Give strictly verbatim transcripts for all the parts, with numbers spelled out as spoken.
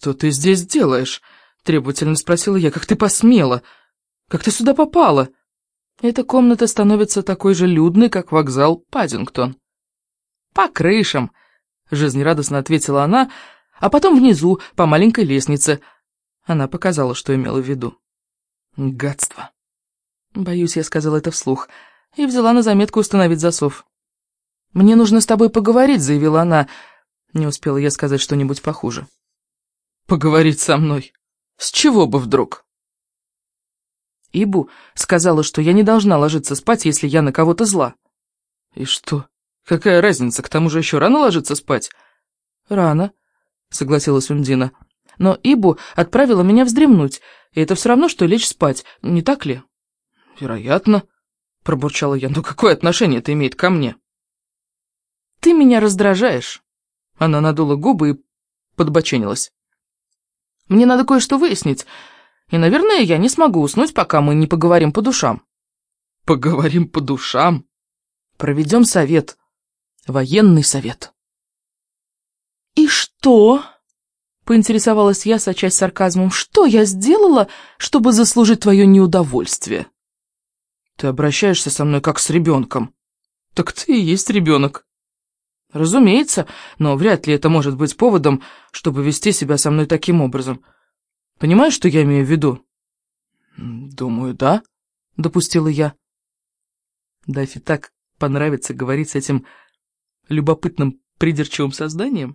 «Что ты здесь делаешь?» — требовательно спросила я. «Как ты посмела? Как ты сюда попала?» «Эта комната становится такой же людной, как вокзал Паддингтон». «По крышам», — жизнерадостно ответила она, «а потом внизу, по маленькой лестнице». Она показала, что имела в виду. «Гадство». Боюсь, я сказала это вслух, и взяла на заметку установить засов. «Мне нужно с тобой поговорить», — заявила она. Не успела я сказать что-нибудь похуже. «Поговорить со мной? С чего бы вдруг?» Ибу сказала, что я не должна ложиться спать, если я на кого-то зла. «И что? Какая разница? К тому же еще рано ложиться спать?» «Рано», — согласилась Ундина. «Но Ибу отправила меня вздремнуть, и это все равно, что лечь спать, не так ли?» «Вероятно», — пробурчала я. «Но какое отношение это имеет ко мне?» «Ты меня раздражаешь». Она надула губы и подбоченилась. «Мне надо кое-что выяснить, и, наверное, я не смогу уснуть, пока мы не поговорим по душам». «Поговорим по душам?» «Проведем совет. Военный совет». «И что?» — поинтересовалась я, сочась сарказмом. «Что я сделала, чтобы заслужить твое неудовольствие?» «Ты обращаешься со мной как с ребенком». «Так ты и есть ребенок». «Разумеется, но вряд ли это может быть поводом, чтобы вести себя со мной таким образом. Понимаешь, что я имею в виду?» «Думаю, да», — допустила я. Даффи так понравится говорить с этим любопытным придирчивым созданием.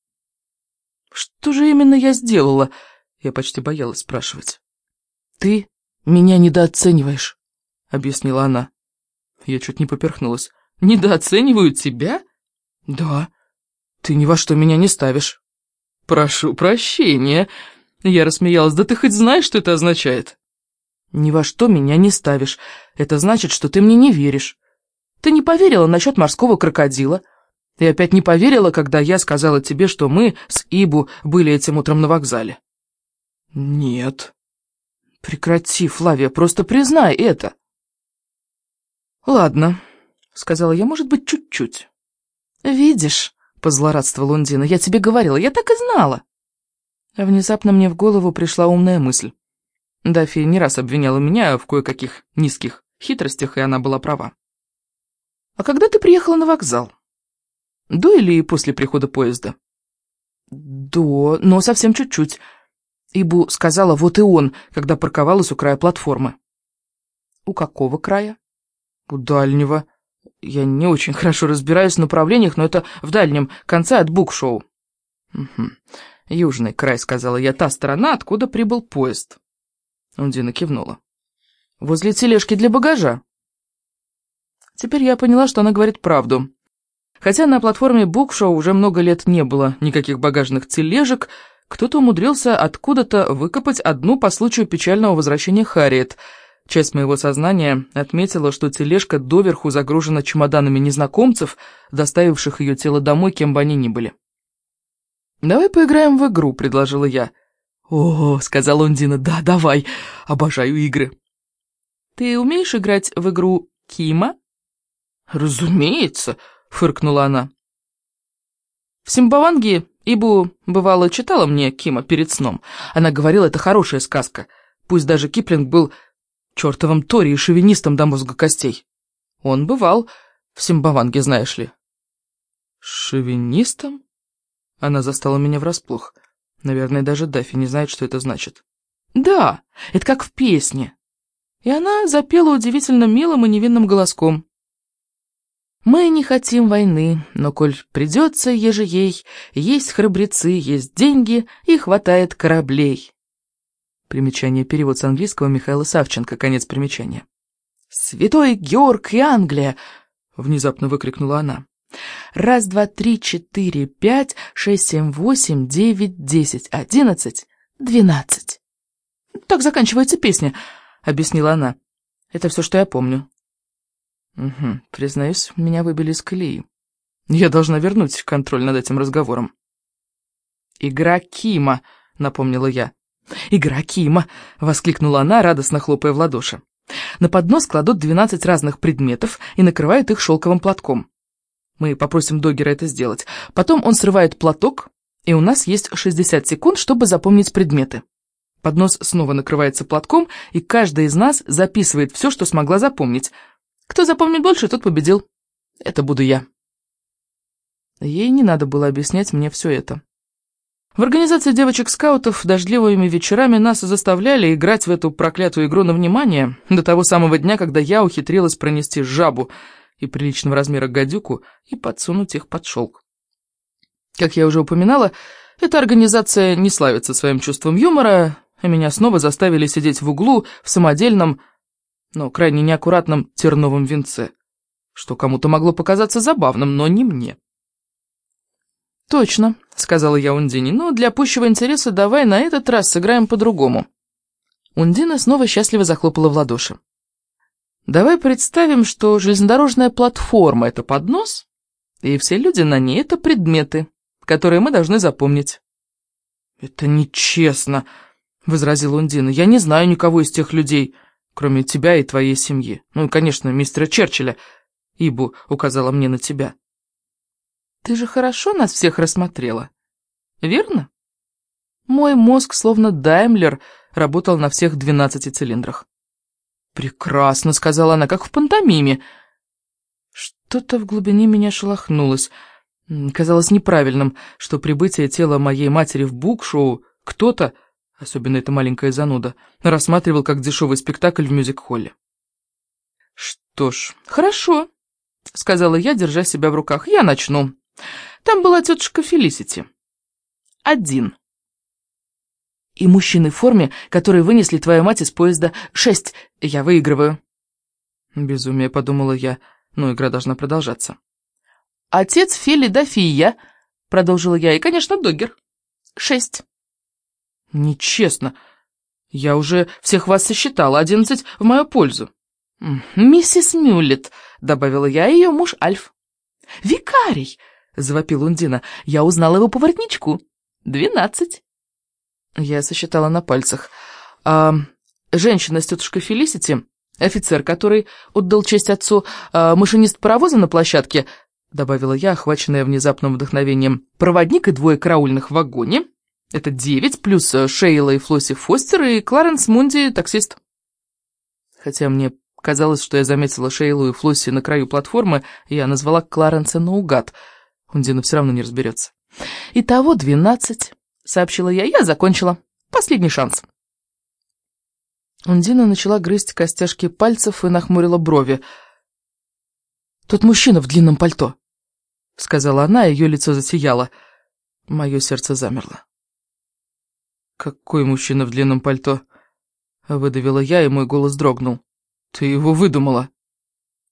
«Что же именно я сделала?» Я почти боялась спрашивать. «Ты меня недооцениваешь», — объяснила она. Я чуть не поперхнулась. «Недооцениваю тебя?» «Да, ты ни во что меня не ставишь». «Прошу прощения», — я рассмеялась. «Да ты хоть знаешь, что это означает?» «Ни во что меня не ставишь. Это значит, что ты мне не веришь. Ты не поверила насчет морского крокодила. Ты опять не поверила, когда я сказала тебе, что мы с Ибу были этим утром на вокзале». «Нет». «Прекрати, Флавия, просто признай это». «Ладно», — сказала я, — «может быть, чуть-чуть». «Видишь», — позлорадствовала Ундина, — «я тебе говорила, я так и знала». Внезапно мне в голову пришла умная мысль. Даффи не раз обвиняла меня в кое-каких низких хитростях, и она была права. «А когда ты приехала на вокзал? До или после прихода поезда?» «До, но совсем чуть-чуть». Ибу сказала, вот и он, когда парковалась у края платформы. «У какого края?» «У дальнего. Я не очень хорошо разбираюсь в направлениях, но это в дальнем конце от букшоу». «Угу. Южный край», — сказала я, — «та сторона, откуда прибыл поезд». Ундина кивнула. «Возле тележки для багажа». Теперь я поняла, что она говорит правду. Хотя на платформе букшоу уже много лет не было никаких багажных тележек, кто-то умудрился откуда-то выкопать одну по случаю печального возвращения Харриет. Часть моего сознания отметила, что тележка доверху загружена чемоданами незнакомцев, доставивших ее тело домой, кем бы они ни были. «Давай поиграем в игру», — предложила я. «О, — сказала Ундина, — да, давай, обожаю игры». «Ты умеешь играть в игру Кима?» «Разумеется», — фыркнула она. «В Симбаванге Ибу, бывало, читала мне Кима перед сном. Она говорила, это хорошая сказка. Пусть даже Киплинг был чертовым Тори и шовинистом до мозга костей. Он бывал в Симбаванге, знаешь ли». «Шовинистом?» Она застала меня врасплох. Наверное, даже Даффи не знает, что это значит. «Да, это как в песне». И она запела удивительно милым и невинным голоском. «Мы не хотим войны, но коль придется еже ей, есть храбрецы, есть деньги и хватает кораблей». Примечание, перевод с английского Михаила Савченко, конец примечания. «Святой Георг и Англия!» — внезапно выкрикнула она. «Раз, два, три, четыре, пять, шесть, семь, восемь, девять, десять, одиннадцать, двенадцать». «Так заканчивается песня», — объяснила она. «Это все, что я помню». «Угу, признаюсь, меня выбили из колеи. Я должна вернуть контроль над этим разговором». «Игра Кима», — напомнила я. «Игра Кима», — воскликнула она, радостно хлопая в ладоши. «На поднос кладут двенадцать разных предметов и накрывают их шелковым платком. Мы попросим Доггера это сделать. Потом он срывает платок, и у нас есть шестьдесят секунд, чтобы запомнить предметы. Поднос снова накрывается платком, и каждая из нас записывает все, что смогла запомнить. Кто запомнит больше, тот победил. Это буду я. Ей не надо было объяснять мне все это. В организации девочек-скаутов дождливыми вечерами нас заставляли играть в эту проклятую игру на внимание до того самого дня, когда я ухитрилась пронести жабу и приличного размера гадюку и подсунуть их под шелк. Как я уже упоминала, эта организация не славится своим чувством юмора, и меня снова заставили сидеть в углу в самодельном, но крайне неаккуратном терновом венце, что кому-то могло показаться забавным, но не мне. «Точно», — сказала я Ундине, — «но для пущего интереса давай на этот раз сыграем по-другому». Ундина снова счастливо захлопала в ладоши. «Давай представим, что железнодорожная платформа — это поднос, и все люди на ней — это предметы, которые мы должны запомнить». «Это нечестно», — возразила Ундина. «Я не знаю никого из тех людей, кроме тебя и твоей семьи. Ну и, конечно, мистера Черчилля. Ибу указала мне на тебя». «Ты же хорошо нас всех рассмотрела, верно?» Мой мозг, словно Даймлер, работал на всех двенадцати цилиндрах. «Прекрасно», — сказала она, — «как в пантомиме». Что-то в глубине меня шелохнулось. Казалось неправильным, что прибытие тела моей матери в букшоу кто-то, особенно эта маленькая зануда, рассматривал как дешевый спектакль в мюзик-холле. «Что ж, хорошо», — сказала я, держа себя в руках, — «я начну. Там была тетушка Фелисити. Один. И мужчины в форме, которые вынесли твою мать из поезда. Шесть. Я выигрываю». «Безумие», — подумала я, но игра должна продолжаться. «Отец Филидофия», — продолжила я, — «и, конечно, Доггер. Шесть». «Нечестно. Я уже всех вас сосчитала. Одиннадцать в мою пользу». «Миссис Мюллет», — добавила я, — и ее муж Альф. «Викарий», — завопила Ундина, — «я узнала его по воротничку. Двенадцать». Я сосчитала на пальцах. А женщина с тетушкой Фелисити, офицер, который отдал честь отцу, а машинист паровоза на площадке, — добавила я, охваченная внезапным вдохновением, — проводник и двое караульных в вагоне. Это девять, плюс Шейла и Флосси Фостер, и Кларенс Мунди, таксист. Хотя мне казалось, что я заметила Шейлу и Флосси на краю платформы, и я назвала Кларенса наугад. Ундина все равно не разберется. «Итого двенадцать», — сообщила я, — «я закончила. Последний шанс». Ундина начала грызть костяшки пальцев и нахмурила брови. «Тот мужчина в длинном пальто», — сказала она, и ее лицо засияло. Мое сердце замерло. «Какой мужчина в длинном пальто?» — выдавила я, и мой голос дрогнул. «Ты его выдумала».